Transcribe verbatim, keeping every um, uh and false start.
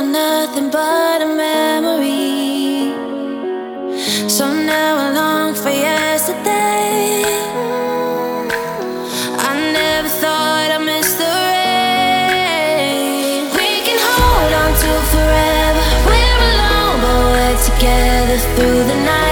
were nothing but a memory. So now I long for yesterday. I never thought I'd miss the rain. We can hold on to forever. We're alone, but we're together through the night.